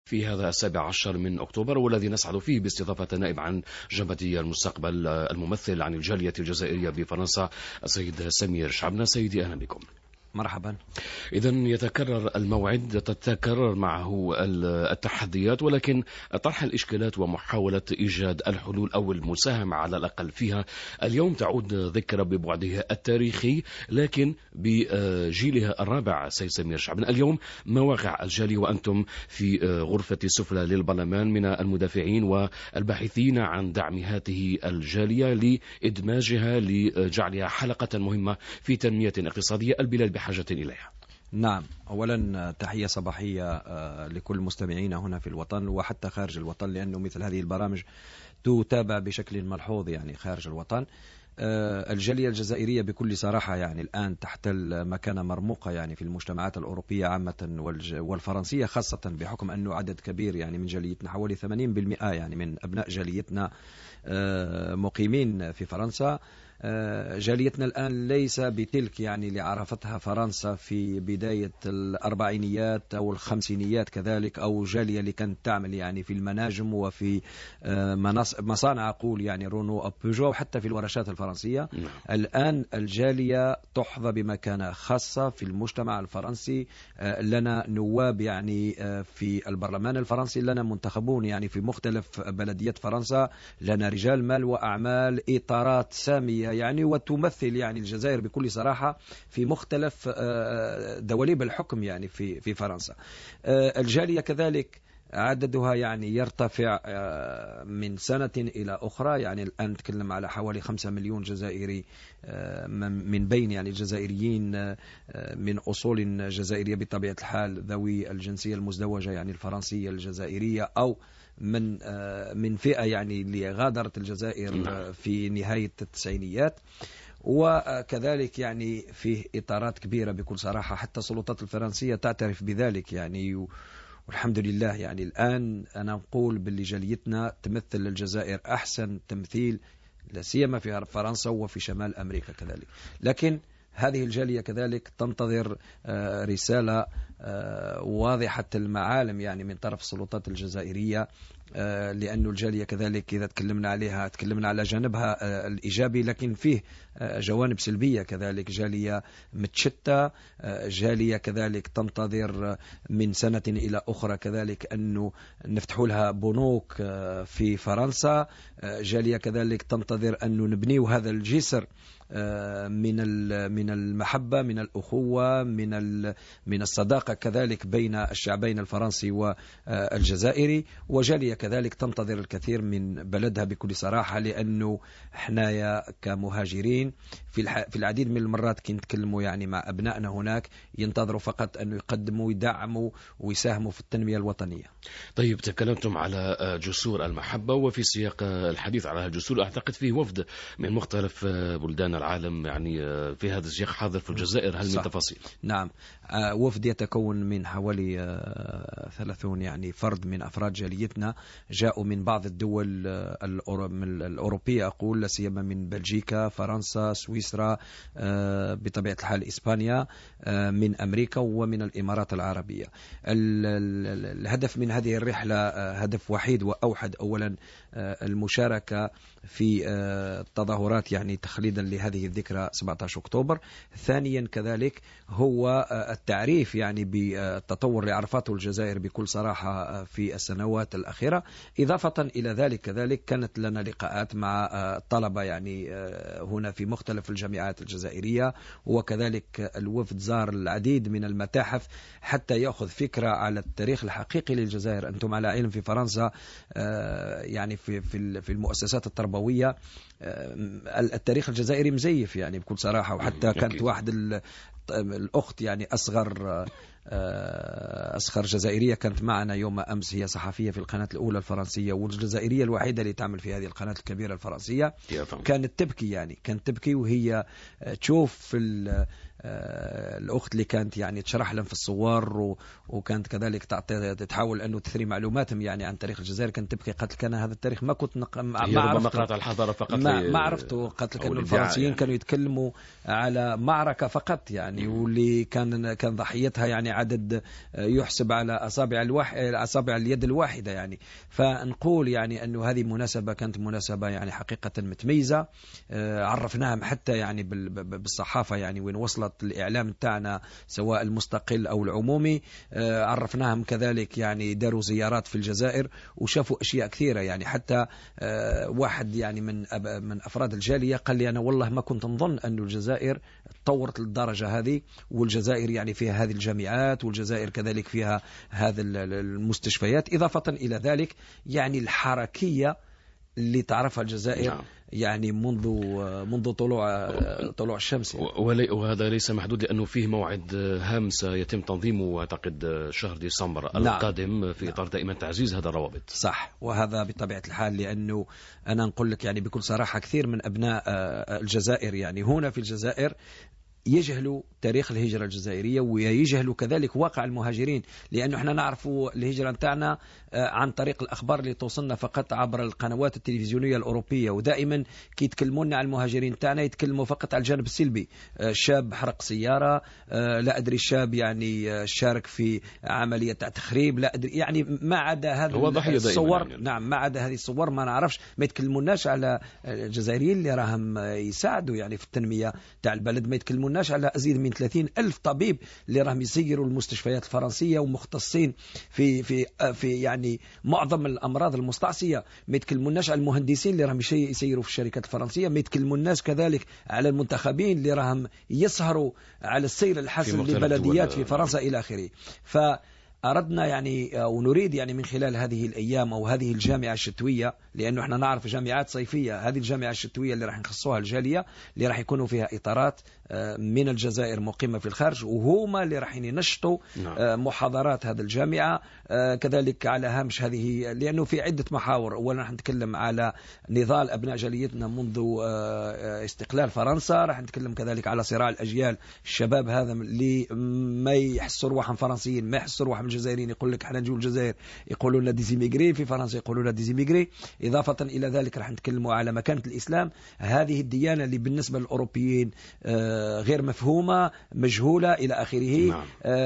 في هذا 17 من أكتوبر، والذي نسعد فيه باستضافة النائب عن جبهة المستقبل الممثل عن الجالية الجزائرية بفرنسا السيد سمير شعبنا. سيدي أهلا بكم. مرحبا. إذن يتكرر الموعد، تتكرر معه التحديات، ولكن طرح الإشكالات ومحاولة إيجاد الحلول أو المساهمة على الأقل فيها اليوم تعود ذكرى ببعدها التاريخي لكن بجيلها الرابع. سيد سمير شعبنا، اليوم مواقع الجالية وأنتم في غرفة السفلى للبرلمان من المدافعين والباحثين عن دعم هذه الجالية لإدماجها لجعلها حلقة مهمة في تنمية اقتصادية البلاد بحاجة إليها. نعم، أولا تحية صباحية لكل مستمعينا هنا في الوطن وحتى خارج الوطن، لأنه مثل هذه البرامج تتابع بشكل ملحوظ يعني خارج الوطن. الجالية الجزائرية بكل صراحة يعني الآن تحتل مكانة مرموقة يعني في المجتمعات الأوروبية عامة والفرنسية خاصة، بحكم أنه عدد كبير يعني من جاليتنا حوالي 80% يعني من أبناء جاليتنا مقيمين في فرنسا. جاليتنا الآن ليس بتلك يعني اللي عرفتها فرنسا في بداية الأربعينيات أو الخمسينيات كذلك، أو جالية اللي كانت تعمل يعني في المناجم وفي مصانع أقول يعني رونو أو بيجو حتى في الورشات الفرنسية. الآن الجالية تحظى بمكانة خاصة في المجتمع الفرنسي. لنا نواب يعني في البرلمان الفرنسي، لنا منتخبون يعني في مختلف بلديات فرنسا، لنا رجال مال وأعمال، إطارات سامية يعني وتمثل يعني الجزائر بكل صراحة في مختلف دواليب الحكم يعني في فرنسا. الجالية كذلك عددها يعني يرتفع من سنة إلى أخرى، يعني الآن نتكلم على حوالي 5 مليون جزائري، من بين يعني الجزائريين من أصول جزائرية بطبيعة الحال ذوي الجنسية المزدوجة يعني الفرنسية الجزائرية، أو من فئة يعني اللي غادرت الجزائر في نهاية التسعينيات. وكذلك يعني فيه إطارات كبيرة بكل صراحة، حتى السلطات الفرنسية تعترف بذلك يعني، والحمد لله يعني الآن أنا أقول باللي جاليتنا تمثل الجزائر أحسن تمثيل، لا سيما في فرنسا وفي شمال أمريكا كذلك. لكن هذه الجالية كذلك تنتظر رسالة واضحة المعالم يعني من طرف السلطات الجزائرية، لأن الجالية كذلك إذا تكلمنا عليها تكلمنا على جانبها الإيجابي، لكن فيه جوانب سلبية كذلك. جالية متشتة، جالية كذلك تنتظر من سنة إلى أخرى كذلك أنه نفتح لها بنوك في فرنسا. جالية كذلك تنتظر أنه نبني هذا الجسر من المحبة، من الأخوة، من الصداقة كذلك بين الشعبين الفرنسي والجزائري. وجالية كذلك تنتظر الكثير من بلدها بكل صراحة، لأنه حنايا كمهاجرين في العديد من المرات كي نتكلموا يعني مع أبنائنا هناك ينتظروا فقط أن يقدموا يدعموا ويساهموا في التنمية الوطنية. طيب، تكلمتم على جسور المحبة، وفي سياق الحديث على الجسور أعتقد فيه وفد من مختلف بلدان العالم يعني في هذا السياق حاضر في الجزائر، هل من تفاصيل؟ نعم، وفد يتكون من حوالي 30 يعني فرد من أفراد جاليتنا، جاءوا من بعض الدول الأوروبية أقول، لا سيما من بلجيكا، فرنسا، سويسرا، بطبيعة الحال إسبانيا، من أمريكا ومن الإمارات العربية. الهدف من هذه الرحلة هدف وحيد وأوحد، أولا المشاركة في التظاهرات يعني تخليدا لهذه الذكرى 17 أكتوبر. ثانيا كذلك هو التعريف يعني بالتطور اللي عرفته الجزائر بكل صراحة في السنوات الأخيرة. إضافة إلى ذلك كذلك كانت لنا لقاءات مع الطلبة يعني هنا في مختلف الجامعات الجزائرية، وكذلك الوفد زار العديد من المتاحف حتى يأخذ فكرة على التاريخ الحقيقي للجزائر. أنتم على علم في فرنسا يعني في المؤسسات التربوية التاريخ الجزائري مزيف يعني بكل صراحة. وحتى كانت واحد الأخت يعني أصغر جزائرية كانت معنا يوم أمس، هي صحفية في القناة الأولى الفرنسية والجزائرية الوحيدة اللي تعمل في هذه القناة الكبيرة الفرنسية. كانت تبكي وهي تشوف الأخت اللي كانت يعني تشرح لهم في الصور وكانت كذلك تحاول أنه تثري معلوماتهم يعني عن تاريخ الجزائر، كانت تبكي قالت لك أنا هذا التاريخ ما كنت ما قرأت على الحضارة فقط، ما عرفته. قالت لك أنه الفرنسيين يعني كانوا يتكلموا على معركة فقط يعني، واللي كان ضحيتها يعني عدد يحسب على أصابع اليد الواحدة يعني. فنقول يعني أنه هذه مناسبة كانت مناسبة يعني حقيقة متميزة. عرفناهم حتى يعني بالصحافة يعني وين وصلت الإعلام تاعنا سواء المستقل أو العمومي. عرفناهم كذلك يعني داروا زيارات في الجزائر وشافوا أشياء كثيرة يعني. حتى واحد يعني من أفراد الجالية قال لي أنا والله ما كنت نظن أن الجزائر تطورت للدرجة هذه، والجزائر يعني فيها هذه الجامعات، والجزائر كذلك فيها هذه المستشفيات. إضافة إلى ذلك يعني الحركية اللي تعرفها الجزائر يعني منذ طلوع الشمس يعني. وهذا ليس محدود لأنه فيه موعد هام سيتم تنظيمه أعتقد شهر ديسمبر القادم في إطار دائما تعزيز هذا الروابط. صح، وهذا بطبيعة الحال لأنه أنا نقول لك يعني بكل صراحة كثير من أبناء الجزائر يعني هنا في الجزائر يجهلوا تاريخ الهجرة الجزائرية ويجهلوا كذلك واقع المهاجرين، لأنه احنا نعرف الهجرة نتاعنا عن طريق الأخبار اللي توصلنا فقط عبر القنوات التلفزيونية الأوروبية، ودائما كي يتكلمون عن المهاجرين تاعنا يتكلموا فقط على الجانب السلبي. شاب حرق سيارة، لا أدري شاب يعني شارك في عملية تخريب، لا أدري يعني ما عدا هذه الصور يعني. نعم، ما عدا هذه الصور ما نعرفش. ما يتكلموناش على الجزائريين اللي راهم يساعدوا يعني في التنمية تاع البلد، ما يتكلموناش على أزيد من 30,000 طبيب اللي راهم يسيروا المستشفيات الفرنسية ومختصين في يعني معظم الأمراض المستعصية. ما يتكلموناش على المهندسين اللي راهم يسيروا في الشركات الفرنسية. ما يتكلموناش كذلك على المنتخبين اللي راهم يسهروا على السير الحسن لبلديات في فرنسا إلى آخره. أردنا يعني ونريد يعني من خلال هذه الأيام أو هذه الجامعة الشتوية، لأنه احنا نعرف جامعات صيفية، هذه الجامعة الشتوية اللي راح نخصوها الجالية اللي راح يكونوا فيها إطارات من الجزائر مقيمة في الخارج، وهما اللي راح ينشطوا محاضرات هذه الجامعة كذلك على هامش هذه، لأنه في عدة محاور. أولا راح نتكلم على نضال أبناء جاليتنا منذ استقلال فرنسا، راح نتكلم كذلك على صراع الأجيال، الشباب هذا اللي ما يحسوا روحهم فرنسيين، ما يحسوا روحهم الجزائريين، يقول لك احنا نجوا الجزائر يقولوا لنا ديزيميغري، في فرنسا يقولوا لنا ديزيميغري. إضافة إلى ذلك راح نتكلموا على مكانة الإسلام، هذه الديانة اللي بالنسبة للأوروبيين غير مفهومة، مجهولة إلى آخره.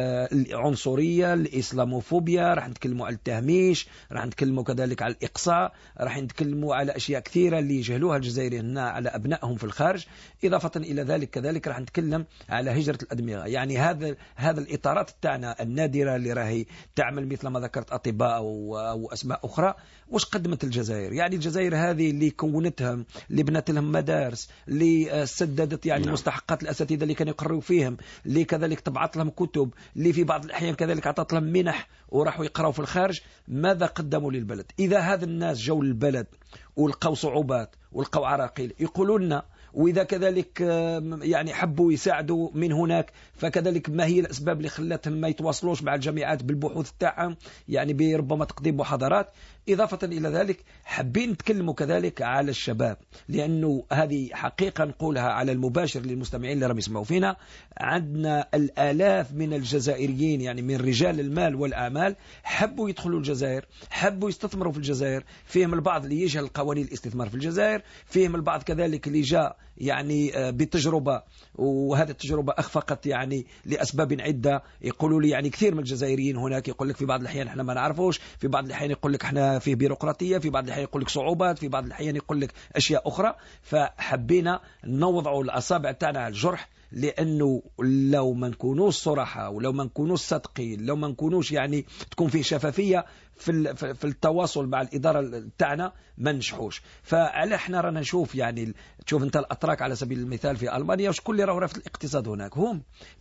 العنصرية، الإسلاموفوبيا، راح نتكلموا على التهميش، راح نتكلموا كذلك على الإقصاء، راح نتكلموا على أشياء كثيرة اللي يجهلوها الجزائريين هنا على أبنائهم في الخارج. إضافة إلى ذلك كذلك راح نتكلم على هجرة الأدمغة، يعني هذا الإطارات تاعنا النادرة اللي راهي تعمل مثل ما ذكرت أطباء أو أسماء أخرى. وش قدمت الجزائر؟ يعني الجزائر هذه اللي كونتها، اللي بنت لهم مدارس، اللي سددت يعني مستحقات الأساتذة اللي كانوا يقرروا فيهم، اللي كذلك طبعت لهم كتب، اللي في بعض الأحيان كذلك عطت لهم منح وراحوا يقرأوا في الخارج. ماذا قدموا للبلد؟ إذا هذا الناس جو للبلد ولقوا صعوبات ولقوا عراقيل يقولوا لنا، وإذا كذلك يعني حبوا يساعدوا من هناك، فكذلك ما هي الأسباب اللي خلتهم ما يتواصلوش مع الجامعات بالبحوث تاعهم، يعني بربما تقديم محاضرات. إضافة إلى ذلك حابين نتكلموا كذلك على الشباب، لأنه هذه حقيقة نقولها على المباشر للمستمعين اللي راهم يسمعوا فينا. عندنا الآلاف من الجزائريين يعني من رجال المال والأعمال حبوا يدخلوا الجزائر، حبوا يستثمروا في الجزائر. فيهم البعض اللي يجهل قوانين الاستثمار في الجزائر، فيهم البعض كذلك اللي جاء يعني بتجربة، وهذه التجربة أخفقت يعني لأسباب عدة. يقولوا لي يعني كثير من الجزائريين هناك يقول لك في بعض الأحيان احنا ما نعرفوش، في بعض الأحيان يقول لك احنا فيه بيروقراطية، في بعض الأحيان يقول لك صعوبات، في بعض الأحيان يقول لك أشياء أخرى. فحبينا نوضعوا الأصابع تاعنا على الجرح، لأنه لو ما نكونوش صراحة، ولو ما نكونوش صادقين، لو ما نكونوش يعني تكون فيه شفافية في التواصل مع الإدارة تاعنا ما نجحوش. فعلى احنا رانا نشوف يعني تشوف انت الأتراك على سبيل المثال في ألمانيا وش كل راه في الاقتصاد هناك، هم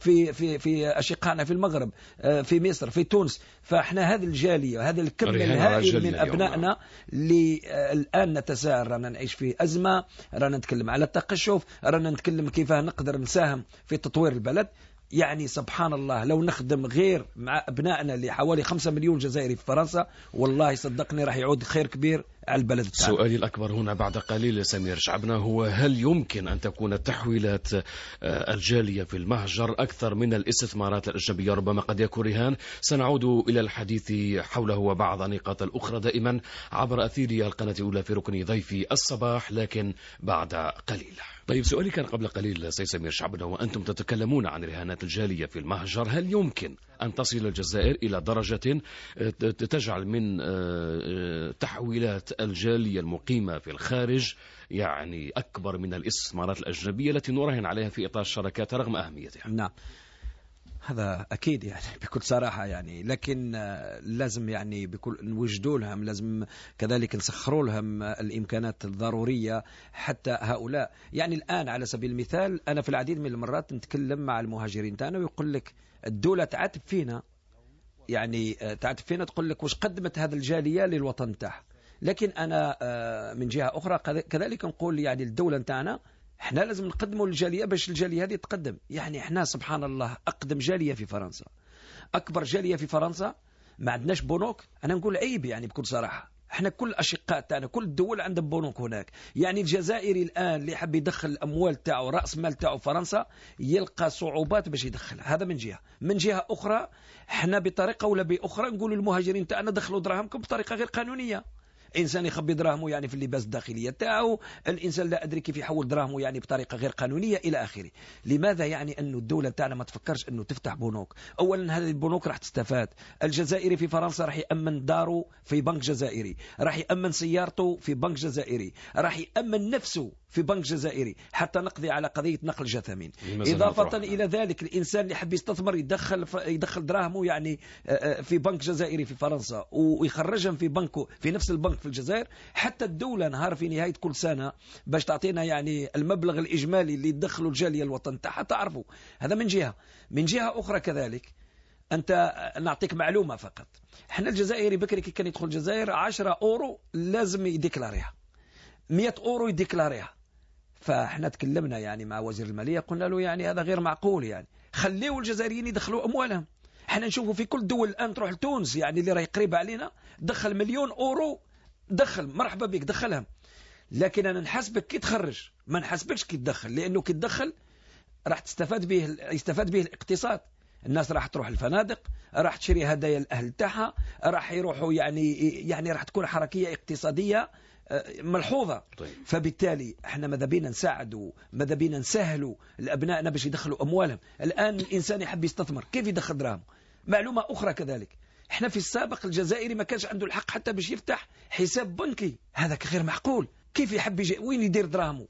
في أشقائنا في المغرب، في مصر، في تونس. فاحنا هذه الجالية، هذا الكم الهائل من أبنائنا اللي الآن نتساءل، رانا نعيش في أزمة، رانا نتكلم على التقشف، رانا نتكلم كيف نقدر نساهم في تطوير البلد. يعني سبحان الله لو نخدم غير مع أبنائنا اللي حوالي 5 مليون جزائري في فرنسا، والله صدقني راح يعود خير كبير على البلد بتاعنا. سؤالي الأكبر هنا بعد قليل سمير شعبنا هو هل يمكن أن تكون التحويلات الجالية في المهجر أكثر من الاستثمارات الأجنبية؟ ربما قد يكون رهان. سنعود إلى الحديث حوله وبعض النقاط الأخرى دائما عبر أثير القناة الأولى في ركن ضيفي الصباح، لكن بعد قليل. طيب سؤالي كان قبل قليل سي سمير شعبنا، وأنتم تتكلمون عن رهانات الجالية في المهجر، هل يمكن أن تصل الجزائر إلى درجة تجعل من تحويلات الجالية المقيمة في الخارج يعني أكبر من الاستثمارات الأجنبية التي نراهن عليها في إطار الشراكات رغم أهميتها؟ نعم، هذا أكيد يعني بكل صراحة يعني، لكن لازم يعني بكل نوجدوا لهم، لازم كذلك نسخروا لهم الإمكانات الضرورية حتى هؤلاء. يعني الآن على سبيل المثال أنا في العديد من المرات نتكلم مع المهاجرين تاعنا ويقول لك الدولة تعاتب فينا، يعني تعاتب فينا، تقول لك واش قدمت هذا الجالية للوطن تاعها. لكن أنا من جهة أخرى كذلك نقول يعني الدولة تاعنا احنا لازم نقدموا للجالية باش الجالية هذه تقدم. يعني احنا سبحان الله أقدم جالية في فرنسا، أكبر جالية في فرنسا، ما عندناش بنوك. أنا نقول عيب يعني بكل صراحة، احنا كل الأشقاء تاعنا كل الدول عندهم بنوك هناك. يعني الجزائري الآن اللي حب يدخل الأموال تاعو رأس مال تاعو فرنسا يلقى صعوبات باش يدخلها. هذا من جهة. من جهة أخرى احنا بطريقة ولا بأخرى نقول للمهاجرين تاعنا دخلوا دراهمكم بطريقة غير قانونية. إنسان يخبي دراهمه يعني في اللباس الداخلية تاعو، الإنسان لا أدري كيف يحول دراهمه يعني بطريقة غير قانونية إلى آخره. لماذا؟ يعني أنه الدولة تاعنا ما تفكرش أنه تفتح بنوك. أولا هذه البنوك راح تستفاد، الجزائري في فرنسا راح يأمن داره في بنك جزائري، راح يأمن سيارته في بنك جزائري، راح يأمن نفسه في بنك جزائري حتى نقضي على قضية نقل جثمين. إضافة إلى ذلك الإنسان اللي حب يستثمر يدخل دراهمه يعني في بنك جزائري في فرنسا ويخرجهم في بنكه في نفس البنك في الجزائر، حتى الدولة نهار في نهاية كل سنة باش تعطينا يعني المبلغ الإجمالي اللي يدخلوا الجالية الوطن تاعها تعرفوا. هذا من جهة. من جهة أخرى كذلك أنت نعطيك معلومة فقط، احنا الجزائري بكري كي كان يدخل الجزائر 10 أورو لازم يديكلاريها، 100 أورو يديكلاريها. فاحنا تكلمنا يعني مع وزير المالية قلنا له يعني هذا غير معقول، يعني خليوا الجزائريين يدخلوا أموالهم. احنا نشوفوا في كل دول الآن تروح لتونس يعني اللي راهي قريبة علينا دخل 1,000,000 أورو، دخل مرحبا بك دخلهم، لكن أنا نحسبك كي تخرج ما نحسبكش كي تدخل، لأنه كي تدخل راح يستفاد به الاقتصاد. الناس راح تروح الفنادق، راح تشري هدايا الأهل تاعها، راح يروحوا يعني راح تكون حركية اقتصادية ملحوظة. طيب. فبالتالي احنا ماذا بينا نساعدوا، ماذا بينا نسهلوا لأبنائنا باش يدخلوا أموالهم. الآن الإنسان يحب يستثمر كيف يدخل دراهم؟ معلومة أخرى كذلك، احنا في السابق الجزائري ما كانش عنده الحق حتى باش يفتح حساب بنكي، هذا غير معقول. كيف يحب يجي وين يدير دراهمه؟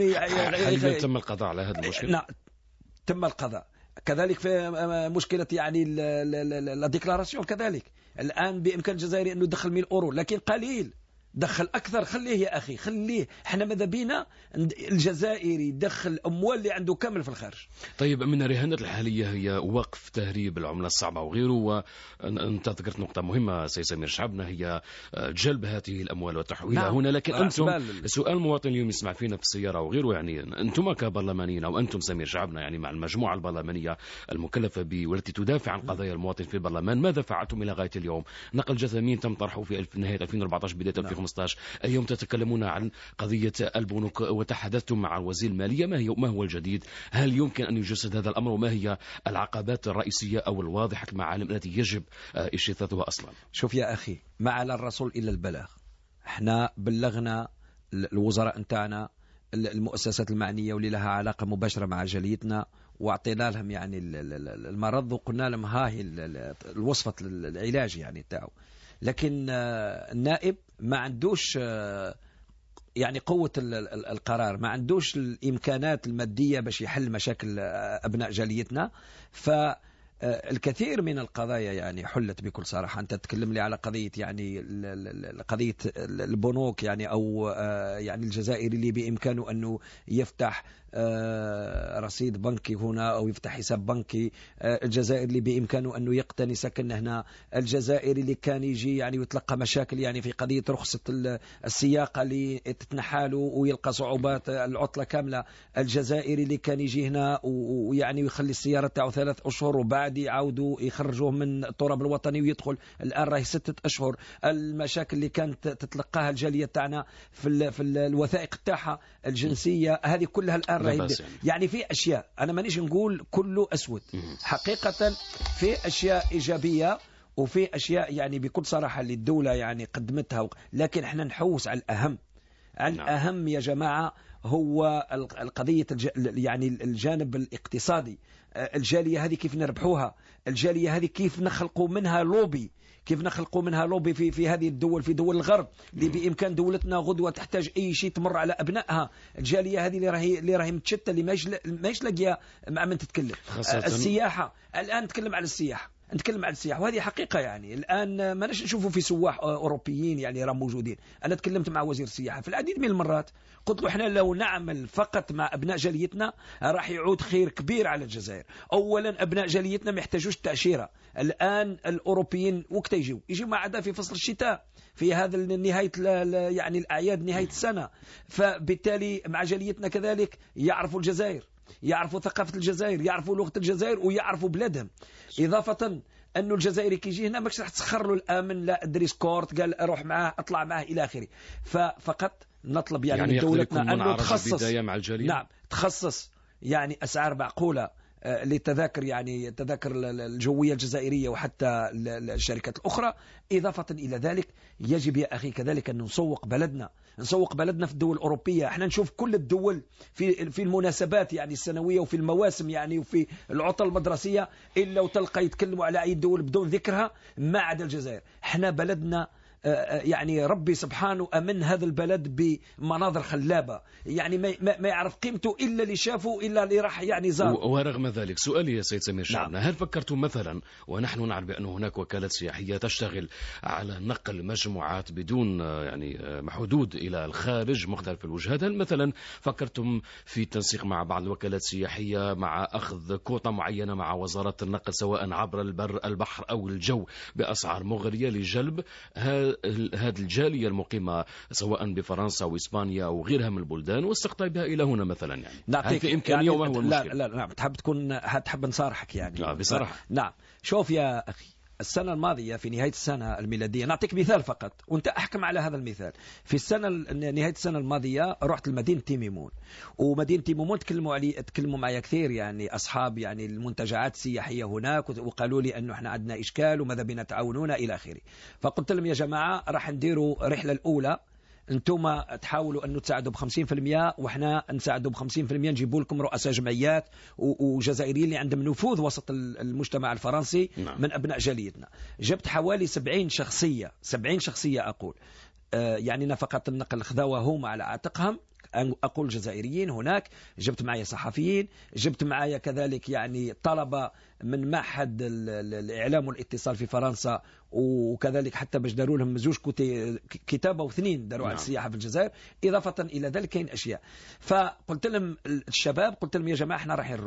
هل تم القضاء على هذا المشكل؟ نعم تم القضاء. كذلك في مشكلة يعني لا ديكلاراسيون كذلك. الآن بإمكان الجزائري أنه يدخل 1,000 أورو لكن قليل، دخل أكثر خليه يا أخي خليه. احنا ماذا بينا الجزائري يدخل أموال اللي عنده كامل في الخارج. طيب من الرهانات الحالية هي وقف تهريب العملة الصعبة وغيره، وأنت ذكرت نقطة مهمة سي سمير شعبنا هي جلب هذه الأموال وتحويلها. نعم. هنا لكن أنتم سؤال مواطن اليوم يسمع فينا في السيارة وغيره، يعني أنتم كبرلمانيين أو أنتم سمير شعبنا يعني مع المجموعة البرلمانية المكلفة والتي تدافع عن قضايا المواطن في البرلمان، ماذا فعلتم إلى غاية اليوم؟ نقل جثامين تم طرحه في نهاية 2014 بداية 2015. اليوم تتكلمون عن قضية البنوك وتحدثتم مع وزير المالية، ما هو الجديد؟ هل يمكن أن يجسد هذا الأمر؟ وما هي العقبات الرئيسية أو الواضحة المعالم التي يجب اجتثاثها أصلا؟ شوف يا أخي، ما على الرسول إلا البلاغ. احنا بلغنا الوزراء نتاعنا، المؤسسات المعنية واللي لها علاقة مباشرة مع جاليتنا، واعطينا لهم يعني المرض وقلنا لهم هاي الوصفة العلاج يعني تاعو. لكن النائب ما عندوش يعني قوة القرار، ما عندوش الإمكانات المادية باش يحل مشاكل أبناء جاليتنا. فالكثير من القضايا يعني حلت بكل صراحة. أنت تتكلم لي على قضية يعني قضية البنوك يعني أو يعني الجزائري اللي بإمكانه أنه يفتح رصيد بنكي هنا أو يفتح حساب بنكي، الجزائري اللي بإمكانه أنه يقتني سكن هنا، الجزائري اللي كان يجي يعني ويتلقى مشاكل يعني في قضية رخصة السياقة اللي تتنحاله ويلقى صعوبات العطلة كاملة، الجزائري اللي كان يجي هنا ويعني ويخلي السيارة تاعه 3 أشهر وبعد بعد يعاودوا يخرجوه من التراب الوطني ويدخل. الآن راهي 6 أشهر. المشاكل اللي كانت تتلقاها الجالية تاعنا في الوثائق تاعها الجنسية هذه كلها الآن راهي يعني في أشياء أنا مانيش نقول كله أسود حقيقة، في أشياء إيجابية وفي أشياء يعني بكل صراحة اللي الدولة يعني قدمتها، لكن احنا نحوس على الأهم. الأهم يا جماعة هو القضية يعني الجانب الاقتصادي. الجالية هذه كيف نربحوها، الجالية هذه كيف نخلقوا منها لوبي، كيف نخلقوا منها لوبي في هذه الدول، في دول الغرب اللي بإمكان دولتنا غدوة تحتاج أي شيء تمر على أبنائها. الجالية هذه اللي راهي متشتة، اللي ما لاقيه مع من تتكلم. السياحة الآن نتكلم على السياحة، نتكلم عن السياح وهذه حقيقة. يعني الآن ما نشوفوا في سواح أوروبيين يعني راهم موجودين. أنا تكلمت مع وزير السياحة في العديد من المرات، قلت له احنا لو نعمل فقط مع أبناء جاليتنا راح يعود خير كبير على الجزائر. أولا أبناء جاليتنا ما يحتاجوش تأشيرة. الآن الأوروبيين وقت يجوا ما عدا في فصل الشتاء، في هذا نهاية يعني الأعياد نهاية السنة، فبالتالي مع جاليتنا كذلك يعرفوا الجزائر، يعرفوا ثقافة الجزائر، يعرفوا لغة الجزائر ويعرفوا بلادهم. إضافة أنه الجزائري كيجي هنا ماكش راح تسخر له الآمن لا أدري سكورت قال أروح معاه أطلع معاه إلى آخره. ففقط نطلب يعني من دولتنا أنه تخصص مع الجالية. نعم تخصص يعني أسعار معقولة للتذاكر، يعني التذاكر الجوية الجزائرية وحتى الشركات الأخرى. إضافة إلى ذلك يجب يا أخي كذلك أن نسوق بلدنا، نسوق بلدنا في الدول الأوروبية. احنا نشوف كل الدول في المناسبات يعني السنوية وفي المواسم يعني وفي العطل المدرسية إلا وتلقى يتكلموا على أي دول بدون ذكرها ما عدا الجزائر. احنا بلدنا يعني ربي سبحانه أمن هذا البلد بمناظر خلابة، يعني ما يعرف قيمته إلا اللي شافه إلا اللي راح يعني زار. ورغم ذلك سؤالي يا سيد سمير شعبنا، هل فكرتم مثلا، ونحن نعرف بأن هناك وكالات سياحية تشتغل على نقل مجموعات بدون يعني حدود إلى الخارج مختلف الوجهات، هل مثلا فكرتم في التنسيق مع بعض الوكالات السياحية مع أخذ كوطة معينة مع وزارة النقل سواء عبر البحر أو الجو بأسعار مغرية لجلب هذه الجالية المقيمة سواء بفرنسا وإسبانيا أو غيرها من البلدان واستقطابها إلى هنا مثلا؟ يعني هل في إمكانية وما هو المشكلة؟ لا تحب نصارحك يعني. لا بصراحة. نعم شوف يا أخي، السنة الماضية في نهاية السنة الميلادية، نعطيك مثال فقط وانت أحكم على هذا المثال. في نهاية السنة الماضية رحت لمدينة تيميمون، ومدينة تيميمون تكلموا معي كثير يعني أصحاب يعني المنتجعات السياحية هناك، وقالوا لي أنه احنا عندنا إشكال وماذا بنا تعاونونا إلى آخره. فقلت لهم يا جماعة راح نديروا رحلة الأولى، انتم تحاولوا أن تساعدوا ب50% وإحنا نساعدوا ب50%، نجيبوا لكم رؤساء جمعيات وجزائريين اللي عندهم نفوذ وسط المجتمع الفرنسي. نعم. من أبناء جاليتنا جبت حوالي 70 شخصية أقول يعني نفقة النقل خذوهم على عاتقهم، أقول جزائريين هناك. جبت معي صحفيين، جبت معي كذلك يعني طلبة من معهد الإعلام والاتصال في فرنسا، وكذلك حتى باش داروا لهم زوج كتابة و2 داروا على السياحة في الجزائر. إضافة إلى ذلك كاين أشياء. فقلت لهم الشباب، قلت لهم يا جماعة احنا راح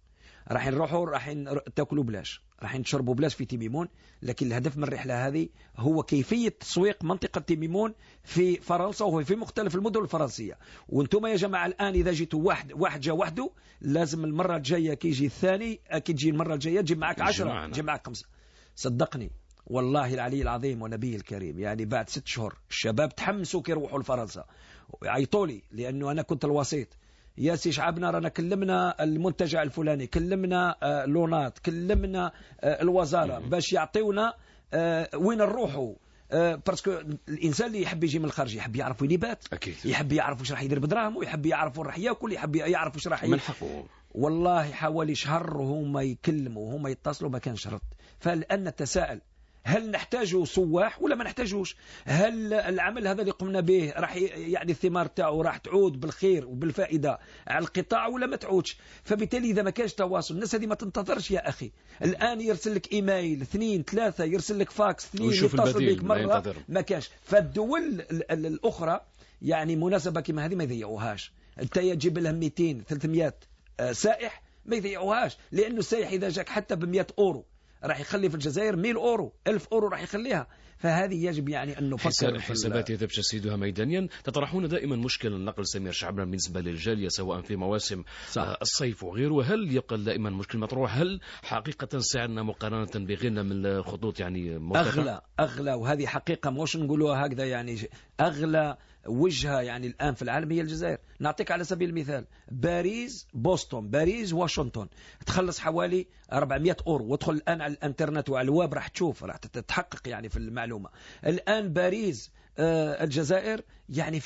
نروحوا راح تاكلوا بلاش، راح تشربوا بلاش في تيميمون، لكن الهدف من الرحلة هذه هو كيفية تسويق منطقة تيميمون في فرنسا وفي مختلف المدن الفرنسية. وانتم يا جماعة الآن إذا جيتوا واحد جاء وحده، لازم المرة الجاية كي يجي الثاني أكيد تجي المرة الجاية تجيب معك 10 تجيب معك 5. صدقني والله العلي العظيم ونبي الكريم، يعني بعد 6 شهور الشباب تحمسوا كي يروحوا لفرنسا ويعيطوا لي لأنه أنا كنت الوسيط. يا سي شعبنا رانا كلمنا المنتجع الفلاني، كلمنا لونات، كلمنا الوزارة باش يعطيونا وين نروحوا. باسكو الانسان اللي يحب يجي من الخارج يحب يعرف وين يبات، يحب يعرف واش راح يدير بدراهم، ويحب يعرف وين راح ياكل، يحب يعرف واش راح من حقه. والله حوالي شهر وهما يكلموا وهما يتصلوا ما كانش رد. فالآن نتساءل هل نحتاج سواح ولا ما نحتاجوش؟ هل العمل هذا اللي قمنا به راح يعني الثمار تاعو راح تعود بالخير وبالفائدة على القطاع ولا ما تعودش؟ فبالتالي إذا ما كانش تواصل الناس هذه ما تنتظرش يا أخي. الآن يرسل لك إيميل 2 3، يرسل لك فاكس 2، يتصل بك مرة ما كانش. فالدول الأخرى يعني مناسبة كما هذه ما يضيعوهاش. انت يجيب لهم 200 300 سائح ما يضيعوهاش، لأنه السائح إذا جاك حتى ب100 أورو راح يخلي في الجزائر 1000 أورو 1000 أورو راح يخليها. فهذه يجب يعني أن نفكر. حسابات إذا سيدها ميدانيا. تطرحون دائما مشكل النقل سمير شعبنا بالنسبة للجالية سواء في مواسم الصيف وغيره، هل يبقى دائما مشكل مطروح؟ هل حقيقة سعرنا مقارنة بغيرنا من الخطوط يعني مرتفع؟ أغلى وهذه حقيقة مش نقولوها هكذا يعني أغلى وجهة يعني الآن في العالم هي الجزائر. نعطيك على سبيل المثال باريس بوسطن، باريس واشنطن تخلص حوالي 400 أورو، وادخل الآن على الانترنت وعلى الويب راح تشوف، راح تتحقق يعني في المعلومة. الآن باريس الجزائر يعني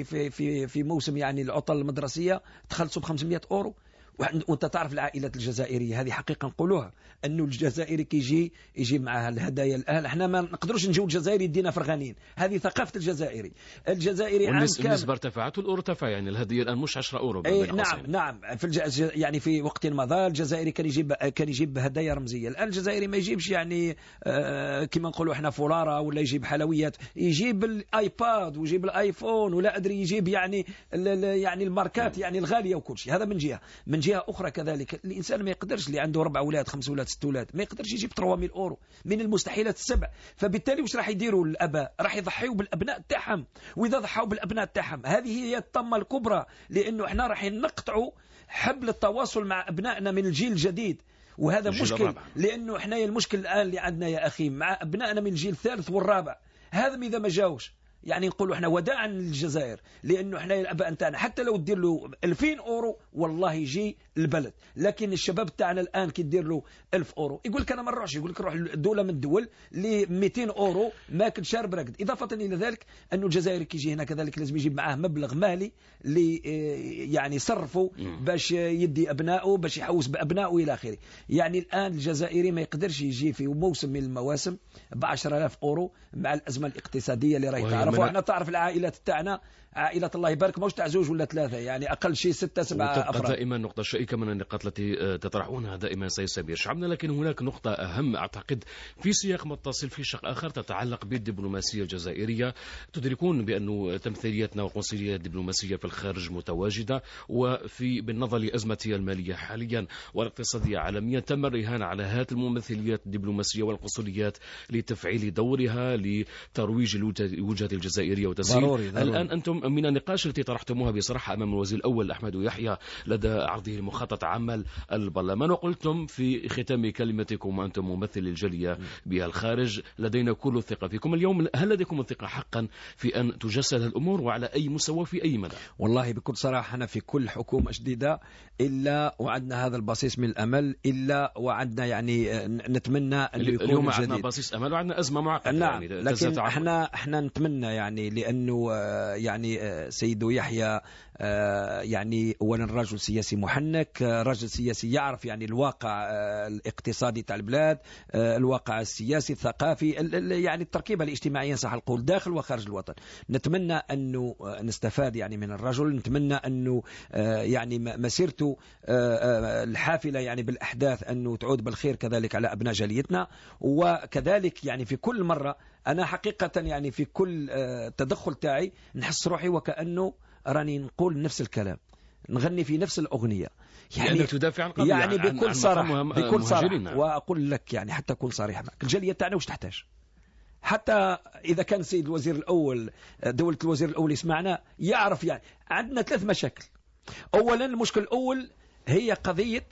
في موسم يعني العطل المدرسية تخلصوا ب500 أورو. وانت تعرف العائلات الجزائرية هذه حقيقة نقولوها انه الجزائري كي يجي معها الهدايا الاهل. احنا ما نقدروش نجيو الجزائري يدينا فرغانين، هذه ثقافة الجزائري عام كامل. النسبة ارتفعت والأورو ارتفع، يعني الهدية الآن مش 10 أورو. نعم يعني في وقت مضى الجزائري كان يجيب هدايا رمزية. الآن الجزائري ما يجيبش يعني كما نقولوا احنا فولارة ولا يجيب حلويات، يجيب الايباد ويجيب الايفون ولا ادري يجيب يعني الماركات يعني الغالية وكل شيء. هذا من جهة أخرى كذلك الإنسان ما يقدرش، اللي عنده 4 أولاد 5 أولاد 6 أولاد ما يقدرش يجيب 300 أورو، من المستحيلات السبع. فبالتالي وش راح يديروا الأباء؟ راح يضحيوا بالأبناء تاعهم، وإذا ضحوا بالأبناء تاعهم هذه هي الطمة الكبرى، لأنه احنا راح نقطعوا حبل التواصل مع أبنائنا من الجيل الجديد. وهذا مشكل، لأنه احنا المشكل الآن اللي عندنا يا أخي مع أبنائنا من الجيل الثالث والرابع، هذا إذا ما جاوش يعني نقولوا احنا وداعا للجزائر، لانه احنا الاباء نتاعنا حتى لو تدير له 2000 اورو والله يجي البلد. لكن الشباب تاعنا الان كي تدير له 1000 اورو يقول لك انا ما نروحش، يقول لك روح دوله من الدول ل 200 اورو ماكل شارب رقد. اضافه الى ذلك انه الجزائري كي يجي هنا كذلك لازم يجيب معاه مبلغ مالي اللي يعني يصرفه باش يدي ابنائه، باش يحوس بابنائه الى اخره. يعني الان الجزائري ما يقدرش يجي في موسم من المواسم ب 10000 اورو مع الازمه الاقتصاديه اللي راهي تعرف. واحنا تعرف العائلات تاعنا عائلة الله يبارك مش تاع 2 ولا 3، يعني أقل شيء 6 7 أفراد. دائما نقطة شائكة من النقاط التي تطرحونها دائما سيد سمير شعبنا، لكن هناك نقطة أهم أعتقد في سياق متصل في شق آخر تتعلق بالدبلوماسية الجزائرية. تدركون بأن تمثيلياتنا وقنصليات الدبلوماسية في الخارج متواجدة، وفي بالنظر لأزمتها المالية حاليا والاقتصادية عالميا تم الرهان على هذه الممثليات الدبلوماسية والقنصليات لتفعيل دورها لترويج الوجهة الجزائرية وتسهيل. الآن أنتم من النقاش التي طرحتموها بصراحة أمام الوزير الأول أحمد يحيى لدى عرضه المخطط عمل البرلمان، وقلتم في ختام كلمتكم وأنتم ممثل الجالية بها الخارج لدينا كل الثقة فيكم. اليوم هل لديكم الثقة حقا في أن تجسد الأمور وعلى أي مستوى في أي مدى؟ والله بكل صراحة أنا في كل حكومة جديدة إلا وعندنا هذا البصيص من الأمل، إلا وعندنا يعني نتمنى أن يكون اليوم جديد. عندنا بصيص أمل وعندنا أزمة معقدة. نعم يعني لكن احنا نتمنى يعني لأنه يعني سيد يحيى يعني أولا رجل سياسي محنك، رجل سياسي يعرف يعني الواقع الاقتصادي تاع البلاد، الواقع السياسي الثقافي، يعني التركيبة الاجتماعية صح القول داخل وخارج الوطن. نتمنى أنه نستفاد يعني من الرجل، نتمنى أنه يعني مسيرته الحافلة يعني بالأحداث أنه تعود بالخير كذلك على أبناء جاليتنا. وكذلك يعني في كل مرة أنا حقيقة يعني في كل تدخل تاعي نحس روحي وكأنه راني نقول نفس الكلام، نغني في نفس الأغنية، يعني تدافع عن قضية يعني بكل صراحة وأقول لك يعني حتى أكون صريح معك، الجالية تاعنا وش تحتاج؟ حتى إذا كان سيد الوزير الأول دولة الوزير الأول يسمعنا يعرف يعني عندنا 3 مشاكل. أولا المشكل الأول هي قضية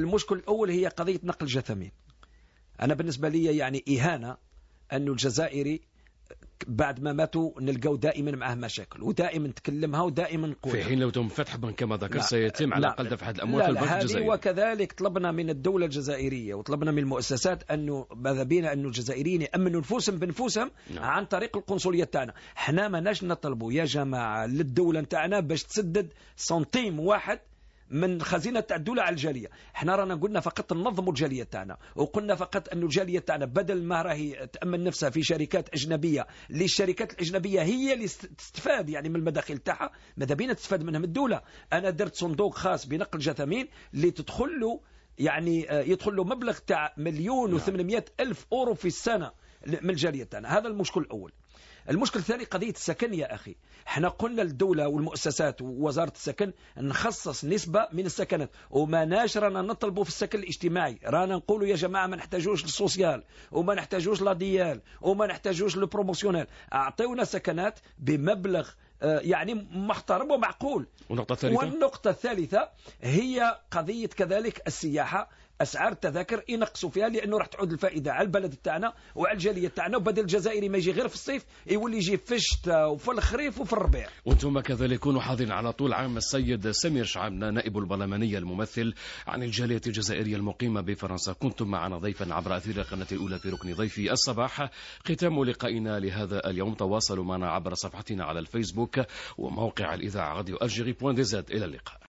نقل الجثامين. أنا بالنسبة لي يعني إهانة أنه الجزائري بعد ما ماتوا نلقاو دائما معه مشاكل ودائما نتكلمها ودائما نقولها، في حين لو تم فتح بنك كما ذكر سيتم على الأقل دفع الأموال في البنك الجزائري. وكذلك طلبنا من الدولة الجزائرية وطلبنا من المؤسسات أنه ماذا بينا أنه الجزائريين يأمنوا نفوسهم بنفوسهم عن طريق القنصلية تاعنا. احنا ما ناش نطلبوا يا جماعة للدولة تاعنا باش تسدد سنتيم واحد من خزينة الدولة على الجالية. احنا رانا قلنا فقط ننظموا الجالية تاعنا، وقلنا فقط أن الجالية تاعنا بدل ما راهي تأمن نفسها في شركات أجنبية، للشركات الأجنبية هي اللي تستفاد يعني من المداخل تاعها، ماذا بينا تستفاد منها من الدولة. أنا درت صندوق خاص بنقل جثامين اللي تدخل له يعني يدخل له مبلغ تاع 1,800,000 أورو في السنة من الجالية تاعنا. هذا المشكل الأول. المشكل الثاني قضية السكن يا أخي. احنا قلنا للدولة والمؤسسات ووزارة السكن نخصص نسبة من السكنات، وما ناش رانا نطلبوا في السكن الاجتماعي، رانا نقولوا يا جماعة ما نحتاجوش للسوسيال وما نحتاجوش لاديال وما نحتاجوش للبروموسيونال، أعطيونا سكنات بمبلغ يعني محترم ومعقول. والنقطة الثالثة هي قضية كذلك السياحة. أسعار التذاكر ينقصوا فيها، لأنه راح تعود الفائدة على البلد تاعنا وعلى الجالية تاعنا، وبدل الجزائري ما يجي غير في الصيف يولي يجي في الشتاء وفي الخريف وفي الربيع. وانتم كذلك كونوا حاضرين على طول عام. السيد سمير شعبنا نائب البرلمانية الممثل عن الجالية الجزائرية المقيمة بفرنسا، كنتم معنا ضيفا عبر أثير القناة الأولى في ركن ضيفي الصباح. ختام لقائنا لهذا اليوم. تواصلوا معنا عبر صفحتنا على الفيسبوك وموقع الإذاعة راديو ألجيري. إلى اللقاء.